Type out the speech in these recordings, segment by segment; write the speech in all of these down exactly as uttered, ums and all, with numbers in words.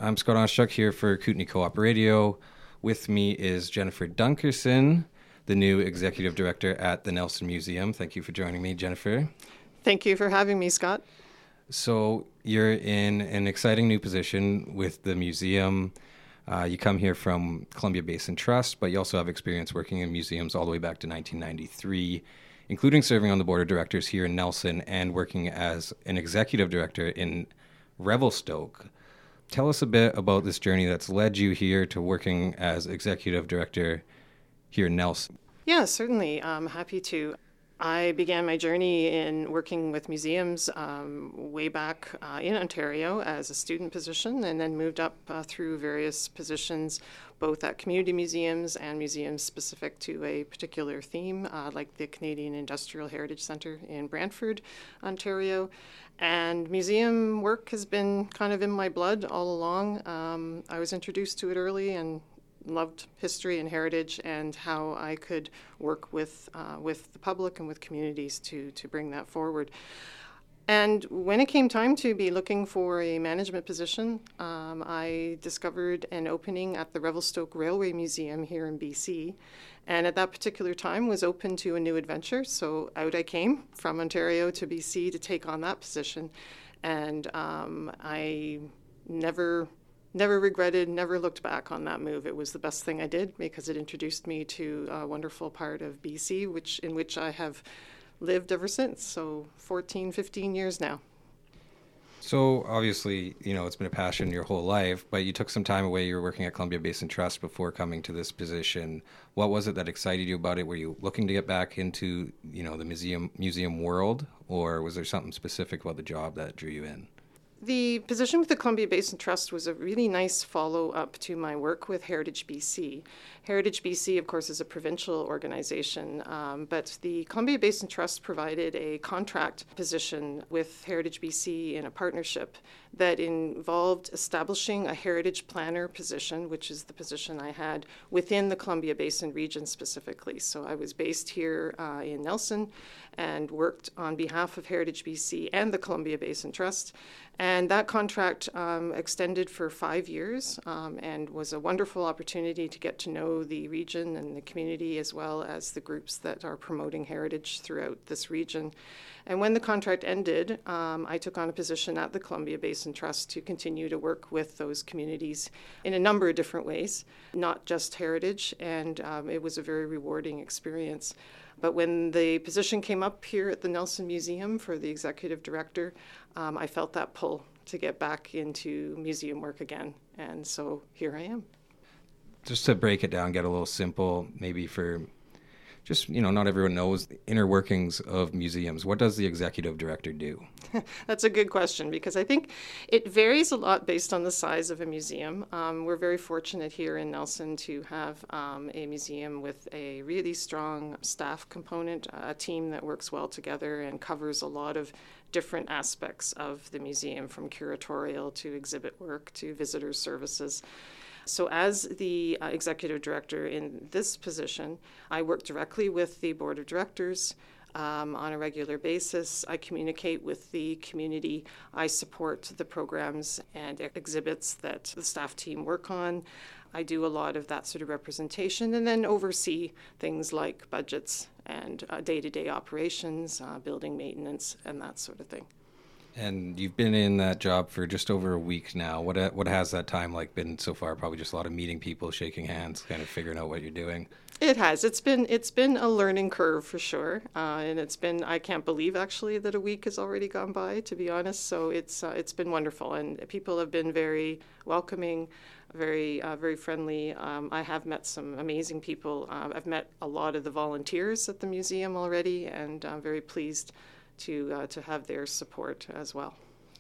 I'm Scott Onshuk here for Kootenay Co-op Radio. With me is Jennifer Dunkerson, the new Executive Director at the Nelson Museum. Thank you for joining me, Jennifer. Thank you for having me, Scott. So you're in an exciting new position with the museum. Uh, you come here from Columbia Basin Trust, but you also have experience working in museums all the way back to nineteen ninety-three, including serving on the board of directors here in Nelson and working as an executive director in Revelstoke. Tell us a bit about this journey that's led you here to working as executive director here in Nelson. Yeah, certainly. I'm happy to. I began my journey in working with museums um, way back uh, in Ontario as a student position, and then moved up uh, through various positions, both at community museums and museums specific to a particular theme, uh, like the Canadian Industrial Heritage Centre in Brantford, Ontario. And museum work has been kind of in my blood all along. Um, I was introduced to it early and loved history and heritage and how I could work with uh, with the public and with communities to to bring that forward. And when it came time to be looking for a management position, um, I discovered an opening at the Revelstoke Railway Museum here in B C, and at that particular time was open to a new adventure. So out I came from Ontario to B C to take on that position, and um, I never Never regretted, never looked back on that move. It was the best thing I did because it introduced me to a wonderful part of B C, which in which I have lived ever since. So fourteen, fifteen years now. So obviously, you know, it's been a passion your whole life, but you took some time away. You were working at Columbia Basin Trust before coming to this position. What was it that excited you about it? Were you looking to get back into, you know, the museum museum world, or was there something specific about the job that drew you in? The position with the Columbia Basin Trust was a really nice follow-up to my work with Heritage B C. Heritage B C, of course, is a provincial organization, um, but the Columbia Basin Trust provided a contract position with Heritage B C in a partnership that involved establishing a heritage planner position, which is the position I had within the Columbia Basin region specifically. So I was based here uh, in Nelson and worked on behalf of Heritage B C and the Columbia Basin Trust. And that contract um, extended for five years um, and was a wonderful opportunity to get to know the region and the community, as well as the groups that are promoting heritage throughout this region. And when the contract ended, um, I took on a position at the Columbia Basin Trust to continue to work with those communities in a number of different ways, not just heritage, and um, it was a very rewarding experience. But when the position came up here at the Nelson Museum for the executive director, um, I felt that pull to get back into museum work again. And so here I am. Just to break it down, get a little simple, maybe for just, you know, not everyone knows the inner workings of museums. What does the executive director do? That's a good question, because I think it varies a lot based on the size of a museum. Um, we're very fortunate here in Nelson to have um, a museum with a really strong staff component, a team that works well together and covers a lot of different aspects of the museum, from curatorial to exhibit work to visitor services. So as the uh, executive director in this position, I work directly with the board of directors um, on a regular basis. I communicate with the community. I support the programs and exhibits that the staff team work on. I do a lot of that sort of representation and then oversee things like budgets and uh, day-to-day operations, uh, building maintenance, and that sort of thing. And you've been in that job for just over a week now. What uh, what has that time like been so far? Probably just a lot of meeting people, shaking hands, kind of figuring out what you're doing. It has. It's been it's been a learning curve for sure, uh, and it's been. I can't believe actually that a week has already gone by, to be honest. So it's uh, it's been wonderful, and people have been very welcoming, very uh, very friendly. Um, I have met some amazing people. Uh, I've met a lot of the volunteers at the museum already, and I'm very pleased to uh, to have their support as well.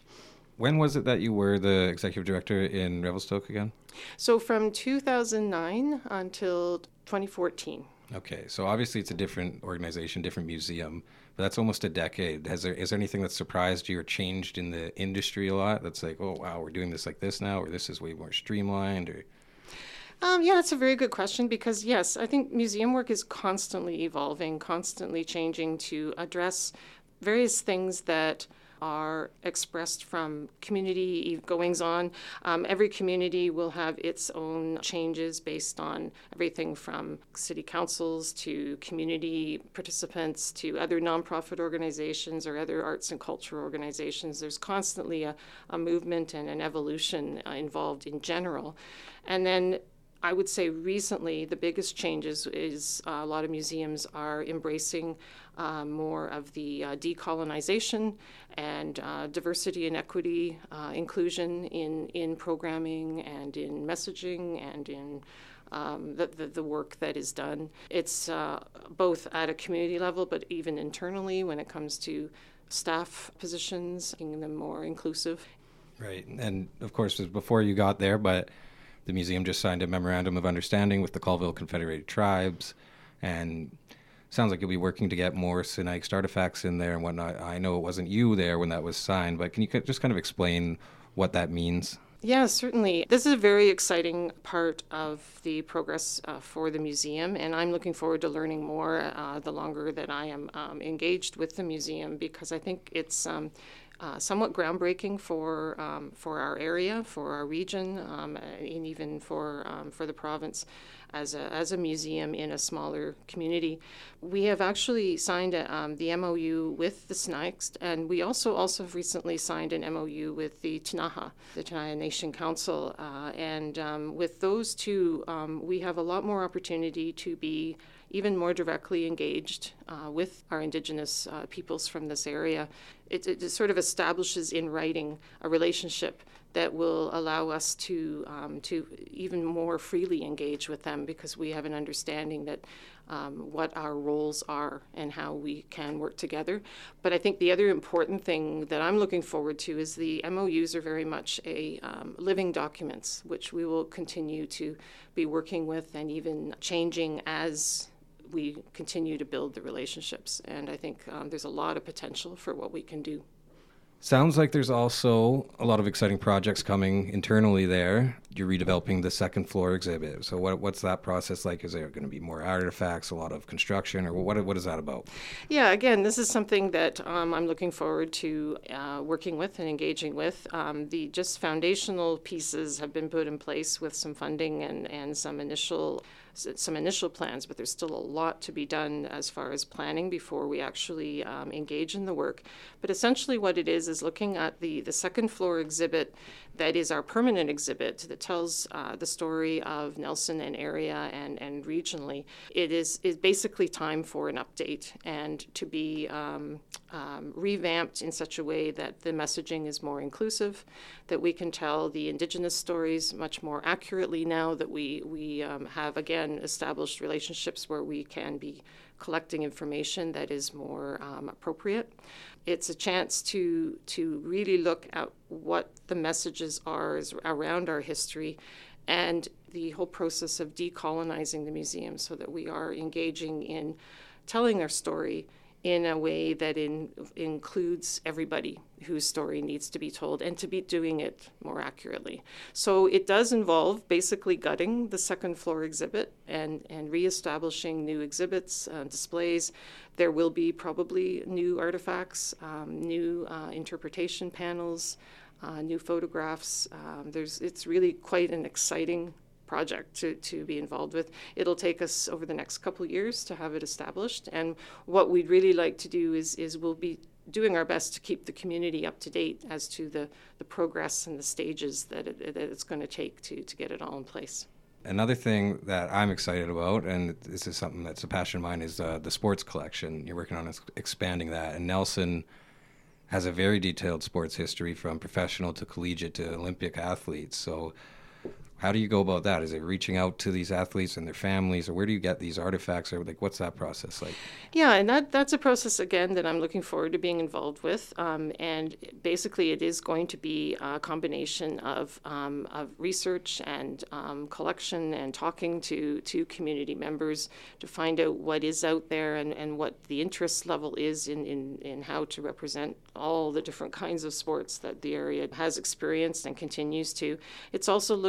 When was it that you were the executive director in Revelstoke again? So from two thousand nine until twenty fourteen. Okay, so obviously it's a different organization, different museum, but that's almost a decade. Has there is there anything that surprised you or changed in the industry a lot? That's like, oh wow, we're doing this like this now, or this is way more streamlined, or Um, yeah, that's a very good question because, yes, I think museum work is constantly evolving, constantly changing to address various things that are expressed from community goings on. Um, every community will have its own changes based on everything from city councils to community participants to other nonprofit organizations or other arts and culture organizations. There's constantly a, a movement and an evolution uh, involved in general. And then I would say recently the biggest changes is uh, a lot of museums are embracing uh, more of the uh, decolonization and uh, diversity and equity uh, inclusion in, in programming and in messaging and in um, the, the, the work that is done. It's uh, both at a community level but even internally when it comes to staff positions, making them more inclusive. Right. And of course, it was before you got there, but the museum just signed a memorandum of understanding with the Colville Confederated Tribes, and sounds like you'll be working to get more Sinixt artifacts in there and whatnot. I know it wasn't you there when that was signed, but can you just kind of explain what that means? Yeah, certainly. This is a very exciting part of the progress uh, for the museum, and I'm looking forward to learning more uh, the longer that I am um, engaged with the museum, because I think it's um, uh, somewhat groundbreaking for um, for our area, for our region, um, and even for um, for the province as a as a museum in a smaller community. We have actually signed a, um, the M O U with the Sinixt, and we also also recently signed an M O U with the Ktunaxa, the Tenaya Nation Council, uh, and um, with those two, um, we have a lot more opportunity to be even more directly engaged uh, with our Indigenous uh, peoples from this area. It, it sort of establishes in writing a relationship that will allow us to um, to even more freely engage with them, because we have an understanding that um, what our roles are and how we can work together. But I think the other important thing that I'm looking forward to is the M O Us are very much a um, living documents, which we will continue to be working with and even changing as we continue to build the relationships. And I think um, there's a lot of potential for what we can do. Sounds like there's also a lot of exciting projects coming internally there. You're redeveloping the second floor exhibit. So what, what's that process like? Is there going to be more artifacts, a lot of construction, or what, what is that about? Yeah, again, this is something that um, I'm looking forward to uh, working with and engaging with. Um, the just foundational pieces have been put in place with some funding and, and some initial some initial plans, but there's still a lot to be done as far as planning before we actually um, engage in the work. But essentially what it is is looking at the, the second floor exhibit that is our permanent exhibit that tells uh, the story of Nelson and area and, and regionally. It is, is basically time for an update and to be um, um, revamped in such a way that the messaging is more inclusive, that we can tell the Indigenous stories much more accurately now that we, we um, have, again, established relationships where we can be collecting information that is more um, appropriate. It's a chance to to really look at what the messages are around our history and the whole process of decolonizing the museum, so that we are engaging in telling our story in a way that in, includes everybody whose story needs to be told, and to be doing it more accurately. So it does involve basically gutting the second floor exhibit and, and reestablishing new exhibits, uh, displays. There will be probably new artifacts, um, new uh, interpretation panels, uh, new photographs. Um, there's, it's really quite an exciting project to, to be involved with. It'll take us over the next couple of years to have it established. And what we'd really like to do is, is we'll be doing our best to keep the community up to date as to the, the progress and the stages that, it, that it's going to take to, to get it all in place. Another thing that I'm excited about, and this is something that's a passion of mine, is uh, the sports collection. You're working on expanding that. And Nelson has a very detailed sports history from professional to collegiate to Olympic athletes. So how do you go about that? Is it reaching out to these athletes and their families, or where do you get these artifacts? Or like, what's that process like? Yeah, and that, that's a process, again, that I'm looking forward to being involved with. Um, and basically, it is going to be a combination of, um, of research and um, collection and talking to, to community members to find out what is out there and, and what the interest level is in, in, in how to represent all the different kinds of sports that the area has experienced and continues to. It's also looking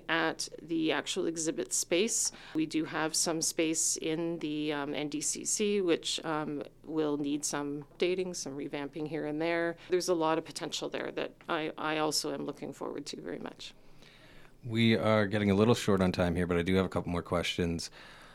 at the actual exhibit space. We do have some space in the um, N D C C, which um, will need some updating, some revamping here and there. There's a lot of potential there that I, I also am looking forward to very much. We are getting a little short on time here, but I do have a couple more questions.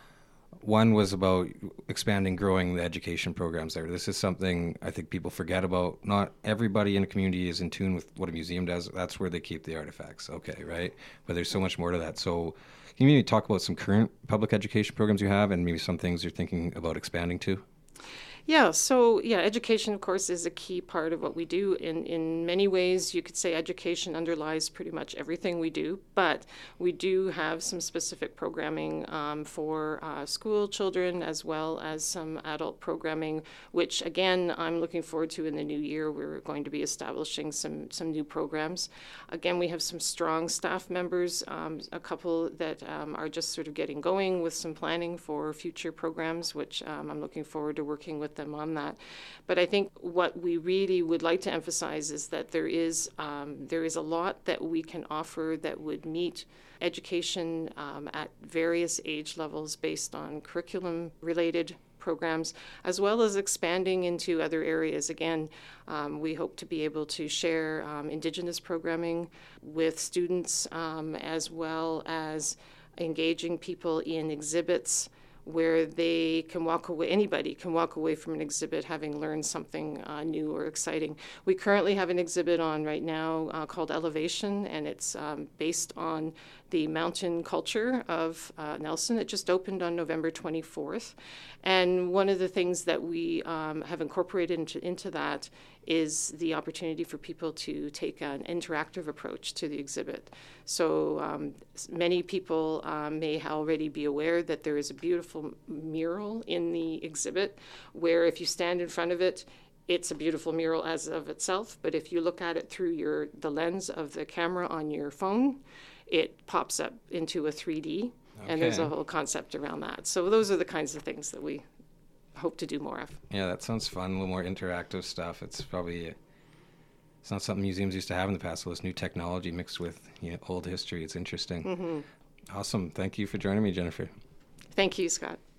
One was about expanding, growing the education programs there. This is something I think people forget about. Not everybody in the community is in tune with what a museum does. That's where they keep the artifacts. Okay, right? But there's so much more to that. So can you maybe talk about some current public education programs you have and maybe some things you're thinking about expanding to? Yeah, so yeah, education, of course, is a key part of what we do. In in many ways, you could say education underlies pretty much everything we do, but we do have some specific programming um, for uh, school children as well as some adult programming, which again, I'm looking forward to in the new year. We're going to be establishing some, some new programs. Again, we have some strong staff members, um, a couple that um, are just sort of getting going with some planning for future programs, which um, I'm looking forward to working with them on that. But I think what we really would like to emphasize is that there is um, there is a lot that we can offer that would meet education um, at various age levels based on curriculum-related programs, as well as expanding into other areas. Again, um, we hope to be able to share um, Indigenous programming with students, um, as well as engaging people in exhibits where they can walk away, anybody can walk away from an exhibit having learned something uh, new or exciting. We currently have an exhibit on right now uh, called Elevation, and it's um, based on the mountain culture of uh, Nelson. It just opened on November twenty-fourth. And one of the things that we um, have incorporated into, into that is the opportunity for people to take an interactive approach to the exhibit. So um, many people um, may already be aware that there is a beautiful mural in the exhibit where if you stand in front of it, it's a beautiful mural as of itself, but if you look at it through your the lens of the camera on your phone, it pops up into a three D, okay. And there's a whole concept around that. So those are the kinds of things that we hope to do more of. Yeah, that sounds fun. A little more interactive stuff. It's probably it's not something museums used to have in the past. So this new technology mixed with, you know, old history. It's interesting. Mm-hmm. Awesome. Thank you for joining me, Jennifer. Thank you, Scott.